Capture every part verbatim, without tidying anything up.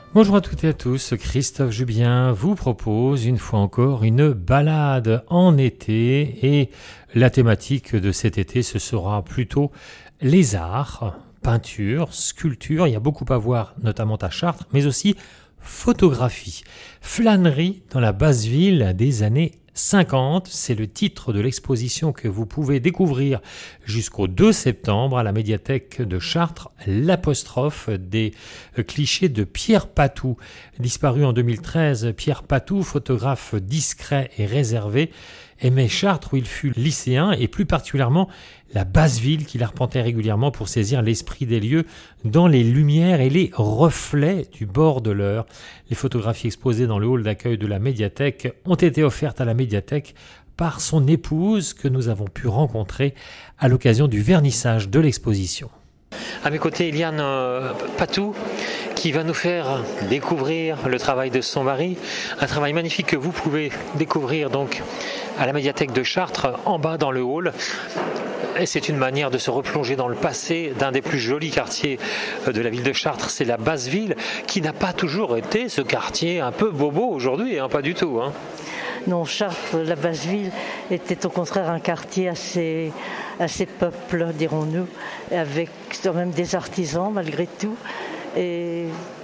Bonjour à toutes et à tous, Christophe Jubien vous propose une fois encore une balade en été et la thématique de cet été ce sera plutôt les arts, peinture, sculpture, il y a beaucoup à voir notamment à Chartres, mais aussi photographie, flânerie dans la basse ville des années cinquante, c'est le titre de l'exposition que vous pouvez découvrir jusqu'au deux septembre à la médiathèque de Chartres, l'apostrophe des clichés de Pierre Patou. Disparu en deux mille treize, Pierre Patou, photographe discret et réservé, aimait Chartres où il fut lycéen et plus particulièrement la basse ville qu'il arpentait régulièrement pour saisir l'esprit des lieux dans les lumières et les reflets du bord de l'Eure. Les photographies exposées dans le hall d'accueil de la médiathèque ont été offertes à la médiathèque par son épouse que nous avons pu rencontrer à l'occasion du vernissage de l'exposition. À mes côtés, Eliane euh, Patou qui va nous faire découvrir le travail de son mari, un travail magnifique que vous pouvez découvrir donc à la médiathèque de Chartres, en bas dans le hall. Et c'est une manière de se replonger dans le passé d'un des plus jolis quartiers de la ville de Chartres, c'est la basse ville, qui n'a pas toujours été ce quartier un peu bobo aujourd'hui, hein, pas du tout. Hein. Non, Chartres, la basse ville, était au contraire un quartier assez, assez peuple, dirons-nous, avec quand même des artisans malgré tout, et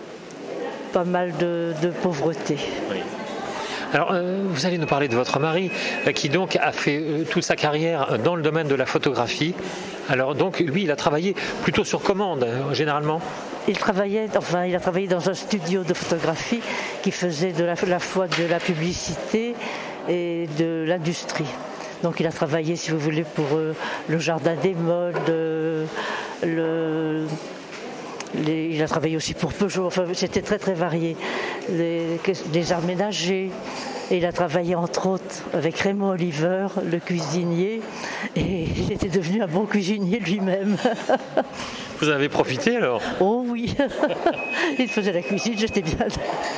pas mal de, de pauvreté. Oui. Alors, euh, vous allez nous parler de votre mari, euh, qui donc a fait euh, toute sa carrière dans le domaine de la photographie. Alors donc, lui, il a travaillé plutôt sur commande, euh, généralement. Il travaillait, enfin, il a travaillé dans un studio de photographie qui faisait de la, la fois de la publicité et de l'industrie. Donc, il a travaillé, si vous voulez, pour euh, le Jardin des Modes, euh, le... Les, il a travaillé aussi pour Peugeot, enfin, c'était très très varié, les, les arts ménagers, et il a travaillé entre autres avec Raymond Oliver, le cuisinier, et il était devenu un bon cuisinier lui-même. Vous en avez profité alors ? Oh oui, il faisait la cuisine, j'étais bien.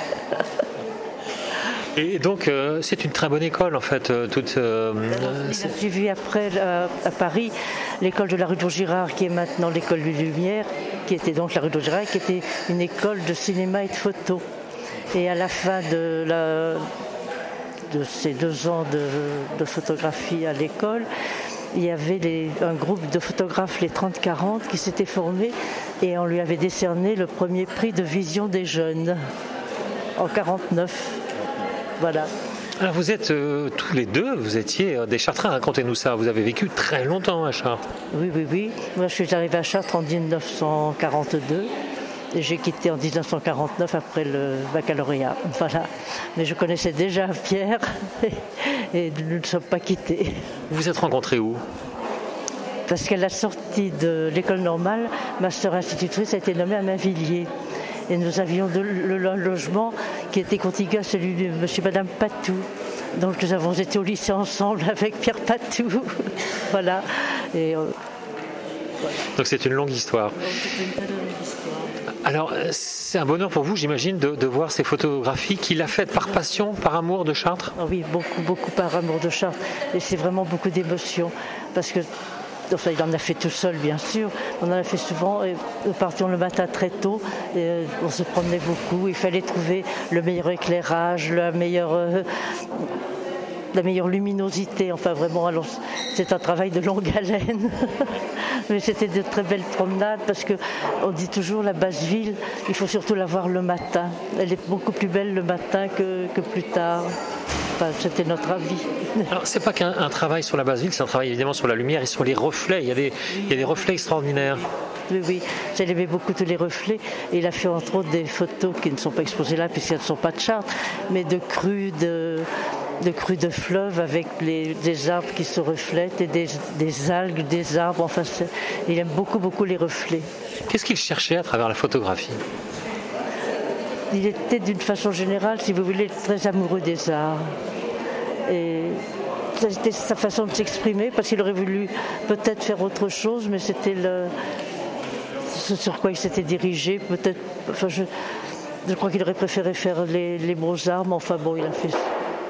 Et donc, euh, c'est une très bonne école, en fait. Euh, toute, euh, il a suivi après, à, à Paris, l'école de la rue de Girard, qui est maintenant l'école des Lumières, qui était donc la rue de Girard, qui était une école de cinéma et de photo. Et à la fin de, la, de ces deux ans de, de photographie à l'école, il y avait les, un groupe de photographes, les trente quarante, qui s'était formé, et on lui avait décerné le premier prix de vision des jeunes, en quarante-neuf. Voilà. Alors vous êtes euh, tous les deux, vous étiez euh, des Chartrains, racontez-nous ça, vous avez vécu très longtemps à Chartres. Oui, oui, oui. Moi je suis arrivée à Chartres en dix-neuf cent quarante-deux et j'ai quitté en dix-neuf cent quarante-neuf après le baccalauréat. Voilà. Mais je connaissais déjà Pierre et, et nous ne sommes pas quittés. Vous vous êtes rencontrés où ? Parce qu'à la sortie de l'école normale, ma sœur institutrice a été nommée à Mainvilliers. Et nous avions de, le, le logement qui était contigu à celui de monsieur et madame Patou. Donc nous avons été au lycée ensemble avec Pierre Patou. Voilà. Et, euh, voilà. Donc c'est une longue histoire. C'est une très longue histoire. Alors c'est un bonheur pour vous, j'imagine, de, de voir ces photographies qu'il a faites par passion, par amour de Chartres. Ah oui, beaucoup, beaucoup par amour de Chartres. Et c'est vraiment beaucoup d'émotion. Parce que Enfin, il en a fait tout seul, bien sûr. On en a fait souvent. Et nous partions le matin très tôt. Et on se promenait beaucoup. Il fallait trouver le meilleur éclairage, la meilleure, euh, la meilleure luminosité. Enfin, vraiment, alors, c'est un travail de longue haleine. Mais c'était de très belles promenades parce qu'on dit toujours la basse ville, il faut surtout la voir le matin. Elle est beaucoup plus belle le matin que, que plus tard. Enfin, c'était notre avis. Alors, c'est pas qu'un un travail sur la basse ville, c'est un travail évidemment sur la lumière et sur les reflets. Il y a des, il y a des reflets extraordinaires. Oui, oui, j'aimais beaucoup tous les reflets. Et il a fait entre autres des photos qui ne sont pas exposées là, puisqu'elles ne sont pas de Chartres, mais de crues de, de, crues de fleuves avec les, des arbres qui se reflètent et des, des algues, des arbres. Enfin, il aime beaucoup, beaucoup les reflets. Qu'est-ce qu'il cherchait à travers la photographie ? Il était d'une façon générale, si vous voulez, très amoureux des arts. Et c'était sa façon de s'exprimer, parce qu'il aurait voulu peut-être faire autre chose, mais c'était le, ce sur quoi il s'était dirigé. Peut-être, enfin, je, je crois qu'il aurait préféré faire les, les beaux-arts, mais enfin bon, il a fait.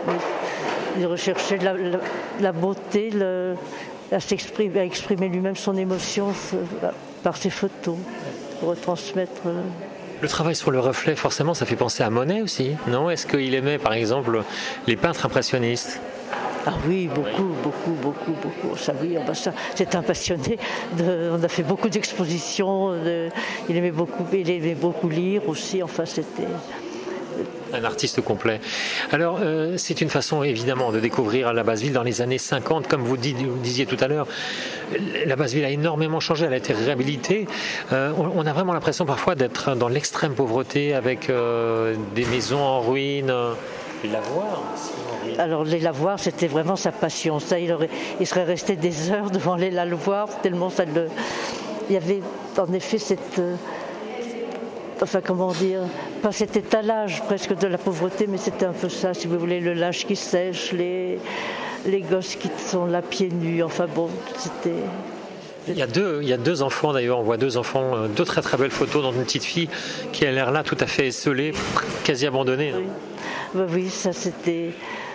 Il recherchait la, la, la beauté, le, à, s'exprimer, à exprimer lui-même son émotion par ses photos, pour retransmettre. Le travail sur le reflet, forcément, ça fait penser à Monet aussi, non? Est-ce qu'il aimait, par exemple, les peintres impressionnistes? Ah oui, beaucoup, beaucoup, beaucoup, beaucoup. Ça, oui, ah bah ça, c'est un passionné. De, on a fait beaucoup d'expositions. De, il aimait beaucoup, il aimait beaucoup lire aussi. Enfin, c'était un artiste complet. Alors, euh, c'est une façon évidemment de découvrir la Basse-Ville dans les années cinquante. Comme vous, dit, vous disiez tout à l'heure, la Basse-Ville a énormément changé, elle a été réhabilitée. Euh, on, on a vraiment l'impression parfois d'être dans l'extrême pauvreté avec euh, des maisons en ruine. Les lavoirs aussi en ruine. Alors, les lavoirs, c'était vraiment sa passion. Ça, il, aurait, il serait resté des heures devant les lavoirs, tellement ça le. Il y avait en effet cette. Euh, Enfin, comment dire, pas cet étalage presque de la pauvreté, mais c'était un peu ça, si vous voulez, le linge qui sèche, les, les gosses qui sont là pieds nus, enfin bon, c'était... Il y a deux, il y a deux enfants d'ailleurs, on voit deux enfants, deux très très belles photos, dont une petite fille qui a l'air là tout à fait esselée, quasi abandonnée. Oui, ben oui, ça c'était...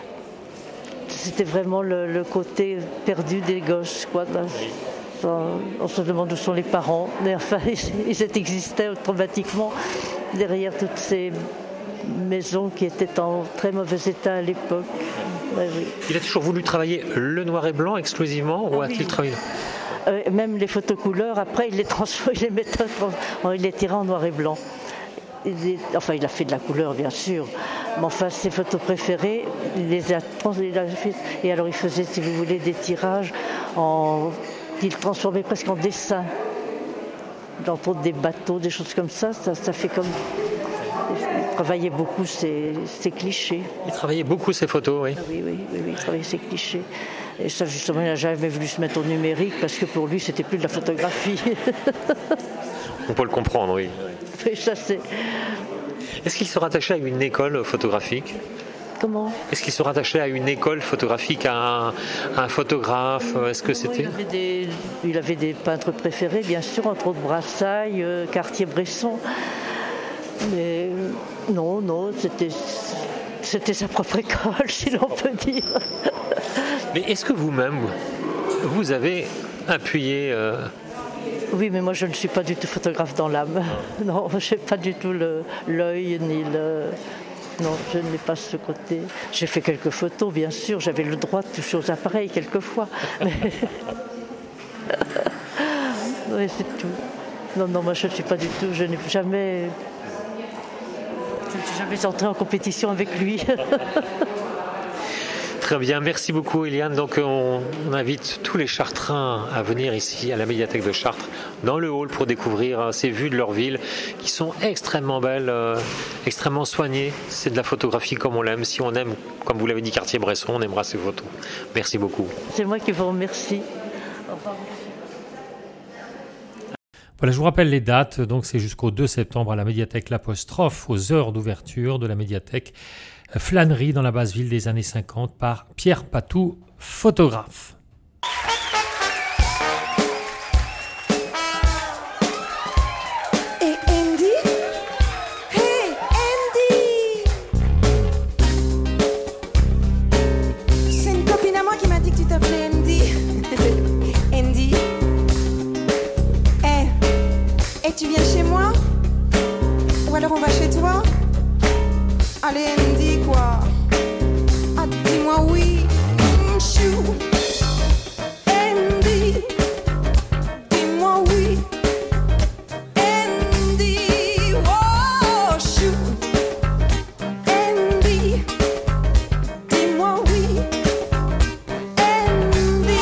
C'était vraiment le, le côté perdu des gosses, quoi. Ben, oui. On se demande où sont les parents, mais enfin, ils existaient automatiquement derrière toutes ces maisons qui étaient en très mauvais état à l'époque. Ouais, oui. Il a toujours voulu travailler le noir et blanc exclusivement, ou ah, a-t-il oui. travaillé euh, Même les photos couleurs, après il les transforme, il les mettait, il les tirait en noir et blanc. Il est, enfin, il a fait de la couleur, bien sûr, mais enfin, ses photos préférées, il les a, il a fait, et alors il faisait, si vous voulez, des tirages en qu'il transformait presque en dessin, entre autres des bateaux, des choses comme ça, ça, ça fait comme... Il travaillait beaucoup ses, ses clichés. Il travaillait beaucoup ses photos, oui. Ah, oui, oui, oui, oui, il travaillait ses clichés. Et ça, justement, il n'a jamais voulu se mettre au numérique, parce que pour lui, c'était plus de la photographie. On peut le comprendre, oui. Oui, ça c'est... Est-ce qu'il se rattachait à une école photographique ? Comment ? Est-ce qu'il se rattachait à une école photographique, à un, à un photographe ? Est-ce que c'était... il, avait des, il avait des peintres préférés, bien sûr, entre autres Brassailles, euh, Cartier-Bresson. Mais non, non, c'était, c'était sa propre école, si l'on peut dire. Mais est-ce que vous-même, vous avez appuyé... Euh... Oui, mais moi, je ne suis pas du tout photographe dans l'âme. Non, je n'ai pas du tout le, l'œil ni le... Non, je n'ai pas ce côté. J'ai fait quelques photos, bien sûr. J'avais le droit de toucher aux appareils quelquefois. Mais... oui, c'est tout. Non, non, moi je ne suis pas du tout. Je n'ai jamais. Je ne suis jamais entrée en compétition avec lui. Très bien, merci beaucoup Eliane. Donc on, on invite tous les Chartrains à venir ici à la médiathèque de Chartres, dans le hall, pour découvrir ces vues de leur ville qui sont extrêmement belles, euh, extrêmement soignées. C'est de la photographie comme on l'aime. Si on aime, comme vous l'avez dit, Cartier-Bresson, on aimera ces photos. Merci beaucoup. C'est moi qui vous remercie. Au revoir. Voilà, je vous rappelle les dates. Donc c'est jusqu'au deux septembre à la médiathèque L'Apostrophe, aux heures d'ouverture de la médiathèque. Flânerie dans la Basse-Ville des années cinquante par Pierre Patou, photographe. Et Andy ? Hey Andy ! C'est une copine à moi qui m'a dit que tu t'appelais Andy. Andy. Hey, et tu viens chez moi ? Ou alors on va chez toi ? Allez Andy quoi. Ah dis-moi oui. Chou. Andy. Dis-moi oui. Andy. Oh chou. Andy. Dis-moi oui. Andy.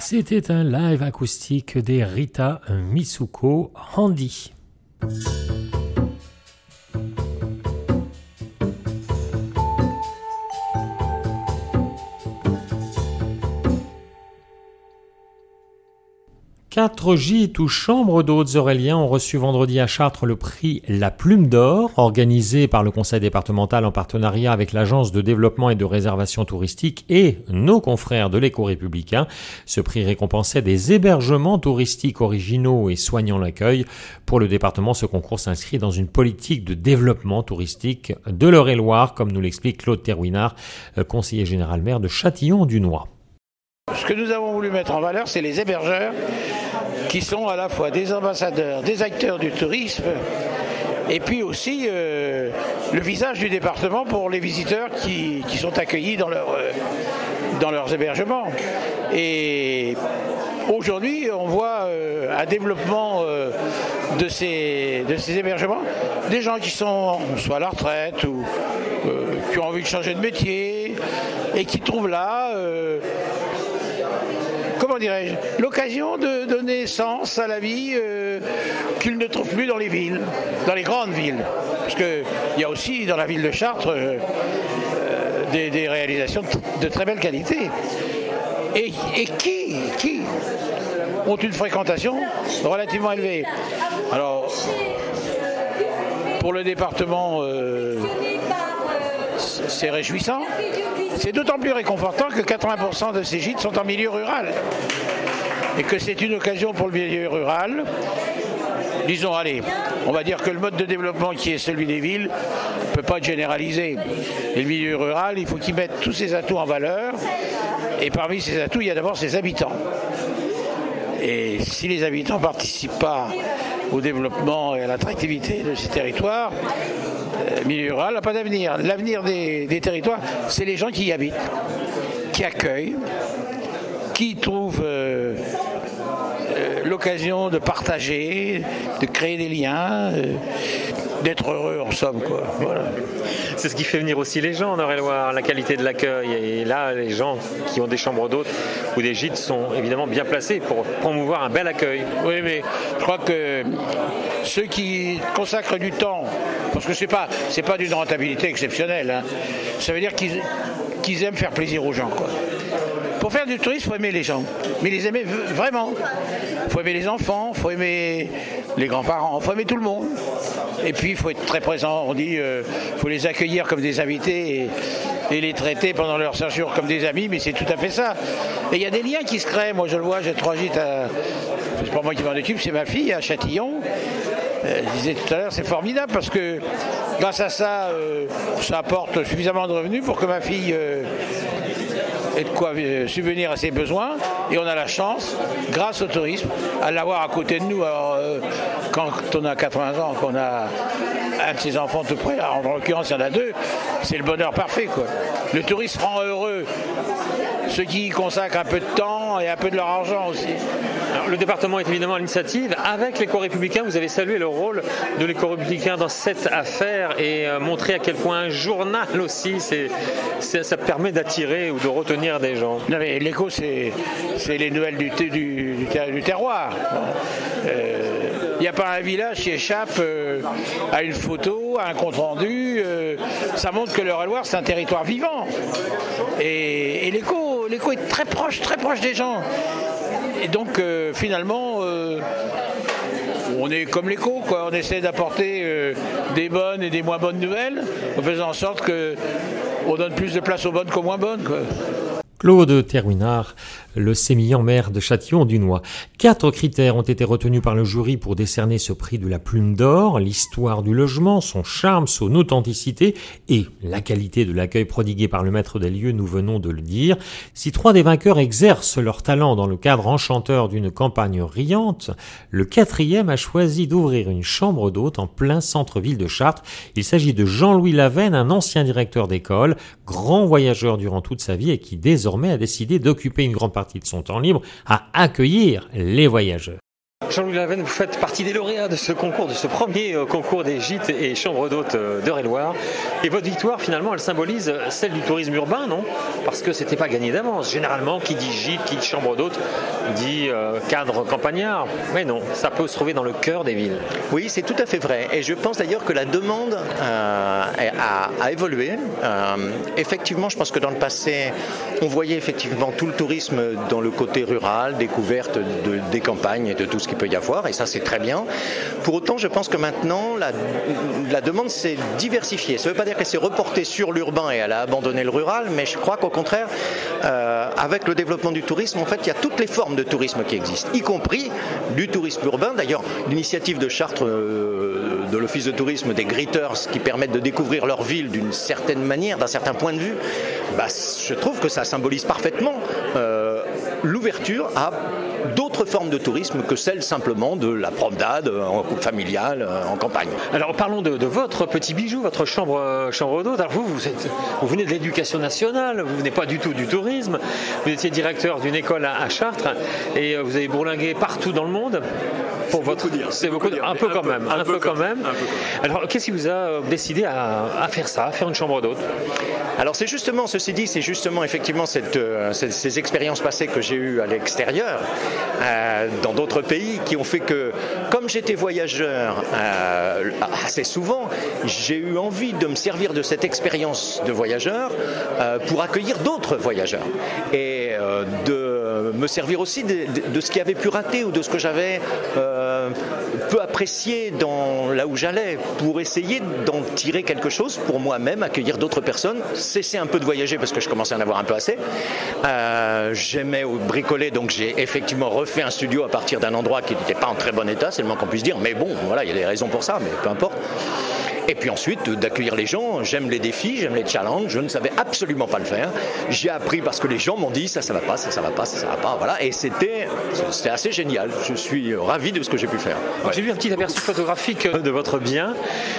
C'était un live acoustique des Rita Mitsuko Handy. Quatre gîtes ou chambres d'hôtes auréliens ont reçu vendredi à Chartres le prix La Plume d'Or, organisé par le conseil départemental en partenariat avec l'agence de développement et de réservation touristique et nos confrères de l'Éco-Républicain. Ce prix récompensait des hébergements touristiques originaux et soignant l'accueil. Pour le département, ce concours s'inscrit dans une politique de développement touristique de l'Eure-et-Loire, comme nous l'explique Claude Terwinard, conseiller général maire de Châtillon-du-Noy. Ce que nous avons voulu mettre en valeur, c'est les hébergeurs qui sont à la fois des ambassadeurs, des acteurs du tourisme et puis aussi euh, le visage du département pour les visiteurs qui, qui sont accueillis dans, leur, euh, dans leurs hébergements. Et aujourd'hui, on voit euh, un développement euh, de, ces, de ces hébergements, des gens qui sont soit à la retraite ou euh, qui ont envie de changer de métier et qui trouvent là... Euh, Comment dirais-je, l'occasion de donner sens à la vie euh, qu'ils ne trouvent plus dans les villes, dans les grandes villes. Parce qu'il y a aussi dans la ville de Chartres euh, euh, des, des réalisations de, de très belle qualité. Et, et qui, qui ont une fréquentation relativement élevée. Alors, pour le département, euh, c'est réjouissant. C'est d'autant plus réconfortant que quatre-vingts pour cent de ces gîtes sont en milieu rural. Et que c'est une occasion pour le milieu rural. Disons, allez, on va dire que le mode de développement qui est celui des villes ne peut pas être généralisé. Et le milieu rural, il faut qu'il mette tous ses atouts en valeur. Et parmi ces atouts, il y a d'abord ses habitants. Et si les habitants ne participent pas au développement et à l'attractivité de ces territoires, le milieu rural n'a pas d'avenir. L'avenir des, des territoires, c'est les gens qui y habitent, qui accueillent, qui trouvent euh, euh, l'occasion de partager, de créer des liens, euh, d'être heureux en somme, quoi. Voilà. C'est ce qui fait venir aussi les gens en Eure-et-Loire, la qualité de l'accueil. Et là, les gens qui ont des chambres d'hôtes ou des gîtes sont évidemment bien placés pour promouvoir un bel accueil. Oui, mais je crois que ceux qui consacrent du temps, parce que c'est pas, c'est pas d'une rentabilité exceptionnelle, hein, ça veut dire qu'ils, qu'ils aiment faire plaisir aux gens, quoi. Pour faire du tourisme, il faut aimer les gens, mais les aimer vraiment. Il faut aimer les enfants, il faut aimer les grands-parents, il faut aimer tout le monde. Et puis, il faut être très présent. On dit qu'il euh, faut les accueillir comme des invités et, et les traiter pendant leur séjour comme des amis, mais c'est tout à fait ça. Et il y a des liens qui se créent. Moi, je le vois, j'ai trois gîtes à... C'est pas moi qui m'en occupe, c'est ma fille à Châtillon. Euh, je disais tout à l'heure, c'est formidable parce que grâce à ça, euh, ça apporte suffisamment de revenus pour que ma fille... Euh, et de quoi subvenir à ses besoins. Et on a la chance, grâce au tourisme, à l'avoir à côté de nous. Alors, euh, quand on a quatre-vingts ans, qu'on a un de ses enfants tout près, en l'occurrence il y en a deux, c'est le bonheur parfait, quoi. Le tourisme rend heureux ceux qui y consacrent un peu de temps et un peu de leur argent aussi. Alors, le département est évidemment à l'initiative. Avec l'Éco-Républicain, vous avez salué le rôle de l'Éco-Républicain dans cette affaire et euh, montré à quel point un journal aussi, c'est, c'est, ça permet d'attirer ou de retenir des gens. Non mais l'Éco, c'est, c'est les nouvelles du, du, du, du terroir. Il euh, n'y a pas un village qui échappe euh, à une photo, à un compte-rendu. Euh, ça montre que l'Eure-et-Loire, c'est un territoire vivant. Et, et l'Éco, l'Éco est très proche, très proche des gens. Et donc, euh, finalement, euh, on est comme l'Éco, quoi. On essaie d'apporter euh, des bonnes et des moins bonnes nouvelles, en faisant en sorte qu'on donne plus de place aux bonnes qu'aux moins bonnes, quoi. Claude Terwinard, le sémillant maire de Châtillon-du-Noy. Quatre critères ont été retenus par le jury pour décerner ce prix de la Plume d'Or: l'histoire du logement, son charme, son authenticité et la qualité de l'accueil prodigué par le maître des lieux, nous venons de le dire. Si trois des vainqueurs exercent leur talent dans le cadre enchanteur d'une campagne riante, le quatrième a choisi d'ouvrir une chambre d'hôte en plein centre-ville de Chartres. Il s'agit de Jean-Louis Lavenne, un ancien directeur d'école, grand voyageur durant toute sa vie et qui désormais a décidé d'occuper une grande partie de son temps libre à accueillir les voyageurs. Jean-Louis Lavenne, vous faites partie des lauréats de ce concours, de ce premier concours des gîtes et chambres d'hôtes d'Eure-et-Loir. Et votre victoire, finalement, elle symbolise celle du tourisme urbain, non? Parce que c'était pas gagné d'avance. Généralement, qui dit gîte, qui dit chambre d'hôtes, dit euh, cadre campagnard. Mais non, ça peut se trouver dans le cœur des villes. Oui, c'est tout à fait vrai. Et je pense d'ailleurs que la demande euh, a, a évolué. Euh, effectivement, je pense que dans le passé, on voyait effectivement tout le tourisme dans le côté rural, découverte de, des campagnes et de tout ce qu'il peut y avoir. Et ça, c'est très bien. Pour autant, je pense que maintenant, la, la demande s'est diversifiée. Ça ne veut pas dire qu'elle s'est reportée sur l'urbain et elle a abandonné le rural, mais je crois qu'au contraire, euh, avec le développement du tourisme, en fait, il y a toutes les formes de tourisme qui existent, y compris du tourisme urbain. D'ailleurs, l'initiative de Chartres, euh, de l'Office de tourisme, des Greeters, qui permettent de découvrir leur ville d'une certaine manière, d'un certain point de vue, bah, je trouve que ça symbolise parfaitement euh, l'ouverture à d'autres formes de tourisme que celle simplement de la promenade en couple familial, en campagne. Alors parlons de, de votre petit bijou, votre chambre, chambre d'hôte. Alors vous, vous, êtes, vous venez de l'éducation nationale, vous venez pas du tout du tourisme, vous étiez directeur d'une école à, à Chartres et vous avez bourlingué partout dans le monde. Pour votre, dire, c'est beaucoup, dire, un peu quand même, un, un peu, peu quand même. même. Alors, qu'est-ce qui vous a décidé à, à faire ça, à faire une chambre d'hôte? Alors, c'est justement, ceci dit, c'est justement effectivement cette, euh, ces, ces expériences passées que j'ai eues à l'extérieur, euh, dans d'autres pays, qui ont fait que, comme j'étais voyageur euh, assez souvent, j'ai eu envie de me servir de cette expérience de voyageur euh, pour accueillir d'autres voyageurs et euh, de me servir aussi de, de, de ce qui avait pu rater ou de ce que j'avais euh, peu apprécié dans, là où j'allais, pour essayer d'en tirer quelque chose pour moi-même, accueillir d'autres personnes, cesser un peu de voyager parce que je commençais à en avoir un peu assez. Euh, j'aimais bricoler, donc j'ai effectivement refait un studio à partir d'un endroit qui n'était pas en très bon état, c'est le moins qu'on puisse dire, mais bon, voilà, il y a des raisons pour ça, mais peu importe. Et puis ensuite, d'accueillir les gens, j'aime les défis, j'aime les challenges, je ne savais absolument pas le faire. J'ai appris parce que les gens m'ont dit ça, ça va pas, ça, ça va pas, ça, ça va pas, voilà. Et c'était, c'était assez génial. Je suis ravi de ce que j'ai pu faire. Ouais. J'ai vu un petit aperçu photographique de votre bien.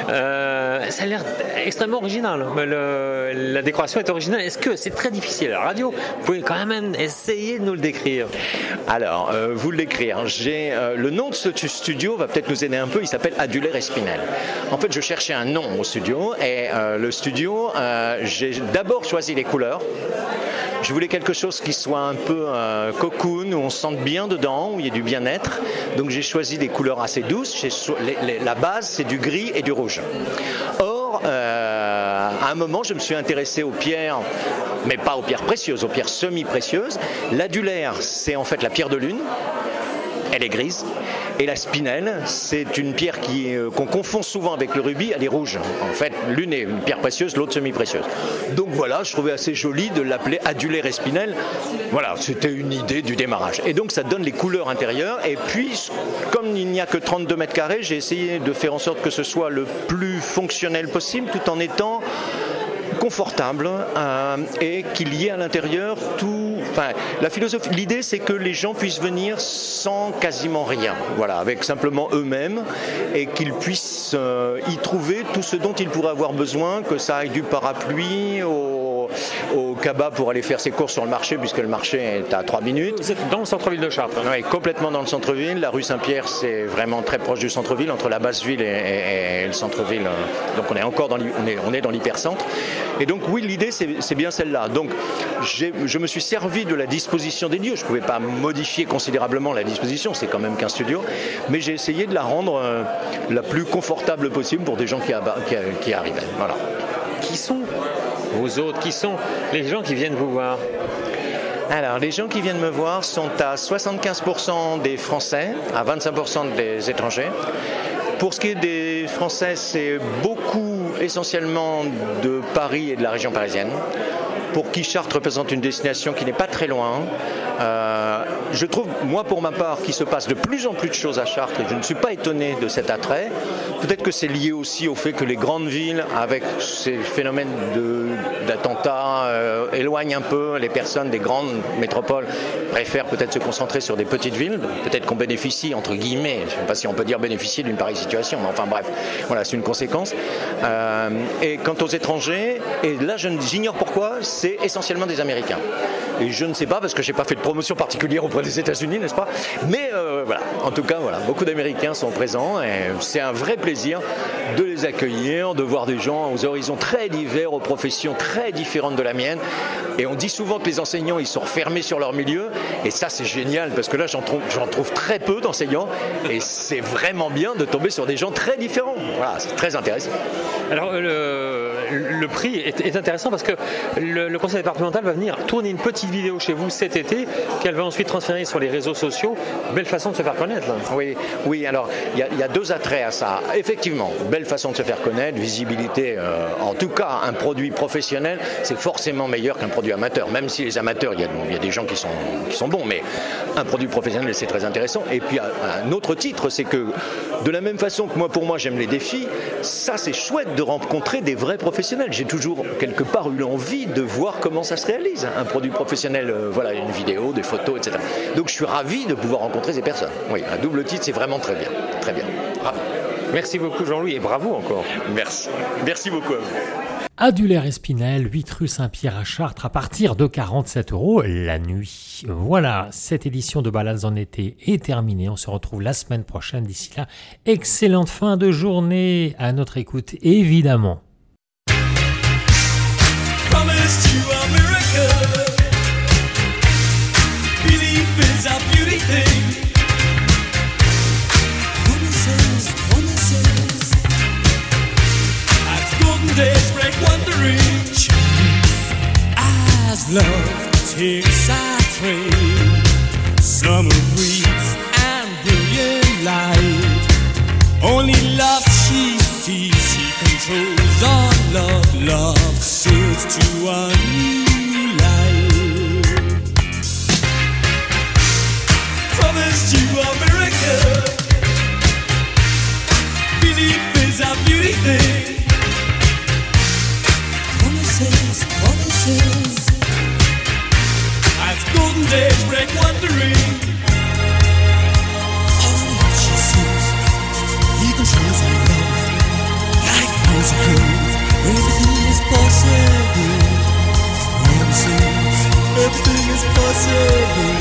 Euh, ça a l'air extrêmement original. Le, la décoration est originale. Est-ce que c'est très difficile à la radio? Vous pouvez quand même essayer de nous le décrire. Alors, euh, vous le décrire. J'ai, euh, le nom de ce studio va peut-être nous aider un peu. Il s'appelle Adulaire et Spinel. En fait, je cherchais un nom au studio et euh, le studio, euh, j'ai d'abord choisi les couleurs. Je voulais quelque chose qui soit un peu euh, cocoon, où on se sente bien dedans, où il y ait du bien-être. Donc j'ai choisi des couleurs assez douces. J'ai, les, les, la base, c'est du gris et du rouge. Or, euh, à un moment, je me suis intéressé aux pierres, mais pas aux pierres précieuses, aux pierres semi-précieuses. L'adulaire, c'est en fait la pierre de lune. Elle est grise. Et la spinelle, c'est une pierre qui, euh, qu'on confond souvent avec le rubis, elle est rouge. En fait, l'une est une pierre précieuse, l'autre semi-précieuse. Donc voilà, je trouvais assez joli de l'appeler adulaire et spinelle. Voilà, c'était une idée du démarrage. Et donc ça donne les couleurs intérieures. Et puis, comme il n'y a que trente-deux mètres carrés, j'ai essayé de faire en sorte que ce soit le plus fonctionnel possible, tout en étant confortable euh, et qu'il y ait à l'intérieur tout. Enfin, la philosophie, l'idée, c'est que les gens puissent venir sans quasiment rien, voilà, avec simplement eux-mêmes, et qu'ils puissent euh, y trouver tout ce dont ils pourraient avoir besoin, que ça aille du parapluie au, au cabas pour aller faire ses courses sur le marché, puisque le marché est à trois minutes. Vous êtes dans le centre-ville de Chartres. Oui, complètement dans le centre-ville. La rue Saint-Pierre, c'est vraiment très proche du centre-ville, entre la basse ville et, et, et le centre-ville. Donc on est encore dans, on est, on est dans l'hypercentre. Et donc oui, l'idée c'est, c'est bien celle-là. Donc j'ai, je me suis servi de la disposition des lieux. Je ne pouvais pas modifier considérablement la disposition, c'est quand même qu'un studio, mais j'ai essayé de la rendre euh, la plus confortable possible pour des gens qui, ab- qui, qui arrivaient. Voilà. Qui sont vos hôtes? Qui sont les gens qui viennent vous voir? Alors, les gens qui viennent me voir sont à soixante-quinze pour cent des Français, à vingt-cinq pour cent des étrangers. Pour ce qui est des Français, c'est beaucoup, essentiellement, de Paris et de la région parisienne, pour qui Chartres représente une destination qui n'est pas très loin. Euh, je trouve, moi pour ma part, qu'il se passe de plus en plus de choses à Chartres et je ne suis pas étonné de cet attrait. peut-être que c'est lié aussi au fait que les grandes villes, avec ces phénomènes de, d'attentats, euh, éloignent un peu les personnes des grandes métropoles, préfèrent peut-être se concentrer sur des petites villes. Peut-être qu'on bénéficie, entre guillemets, je ne sais pas si on peut dire bénéficier d'une pareille situation, mais enfin bref, voilà, c'est une conséquence. Euh, et quant aux étrangers, et là je, j'ignore pourquoi, c'est essentiellement des Américains. Et je ne sais pas, parce que je n'ai pas fait de promotion particulière auprès des États-Unis, n'est-ce pas? Mais euh, voilà, en tout cas, voilà, beaucoup d'Américains sont présents et c'est un vrai plaisir de les accueillir, de voir des gens aux horizons très divers, aux professions très différentes de la mienne. Et on dit souvent que les enseignants, ils sont refermés sur leur milieu. Et ça, c'est génial, parce que là, j'en trouve, j'en trouve très peu d'enseignants. Et c'est vraiment bien de tomber sur des gens très différents. Voilà, c'est très intéressant. Alors, le, le prix est, est intéressant parce que le, le conseil départemental va venir tourner une petite vidéo chez vous cet été, qu'elle va ensuite transférer sur les réseaux sociaux. Belle façon de se faire connaître, là. Oui, oui, alors, il y, y a deux attraits à ça. Effectivement, belle façon de se faire connaître, visibilité. Euh, en tout cas, un produit professionnel, c'est forcément meilleur qu'un produit amateur. Même si les amateurs, il y a, il y a des gens qui sont, qui sont bons, mais un produit professionnel, c'est très intéressant. Et puis, un autre titre, c'est que de la même façon que moi, pour moi, j'aime les défis, ça, c'est chouette de rencontrer des vrais professionnels. J'ai toujours, quelque part, eu l'envie de voir comment ça se réalise, un produit professionnel, euh, voilà, une vidéo, des photos, et cetera. Donc, je suis ravi de pouvoir rencontrer ces personnes. Oui, un double titre, c'est vraiment très bien. Très bien. Bravo. Merci beaucoup, Jean-Louis, et bravo encore. Merci. Merci beaucoup à vous. Adulaire-Espinel, huit rue Saint-Pierre à Chartres, à partir de quarante-sept euros la nuit. Voilà, cette édition de Balades en été est terminée. On se retrouve la semaine prochaine. D'ici là, excellente fin de journée. À notre écoute, évidemment. Days break wondering, as love takes our train, summer breeze and brilliant light. Only love she sees, she controls all love. Love sails to a new life. Promised you a miracle. Belief is a beauty thing. Promises, promises. As golden days break wondering. All that she sees, he controls her love. Life goes good, everything is possible. Promises, everything is possible.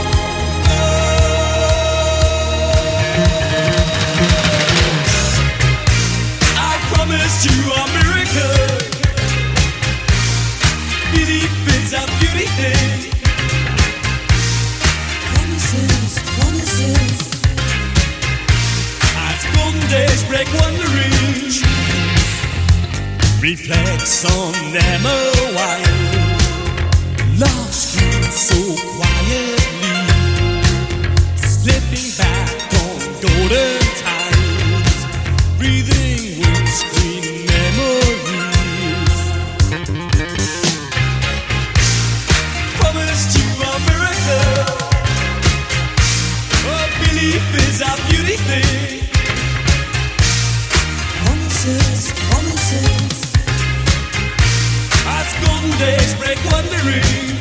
I promised you a miracle. Belief is a beauty thing. Promises, promises. As golden days break wondering. Reflects on them a while. Love screams so quietly. Slipping back on golden tides. Breathing windscreen memories. Belief is a beauty thing. Promises, promises. As golden days break wondering.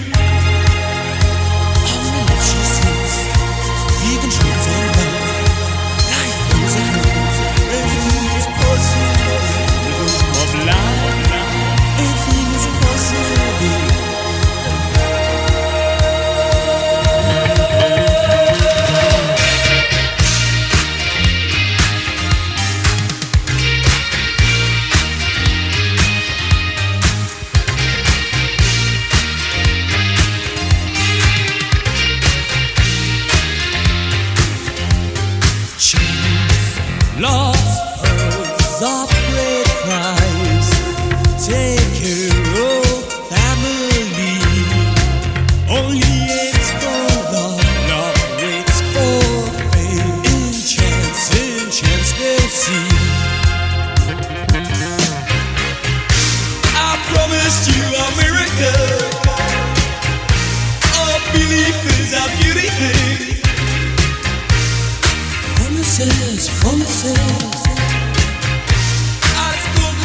All that she sees, he controls her love. Life goes on, everything is possible. Of life, everything is possible.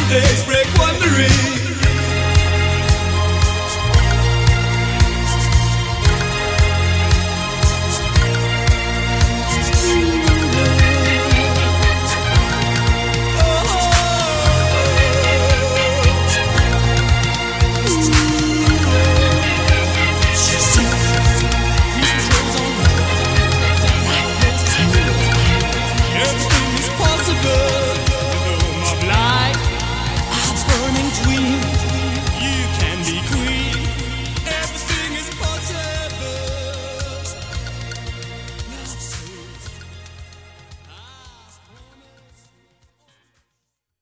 days break wondering.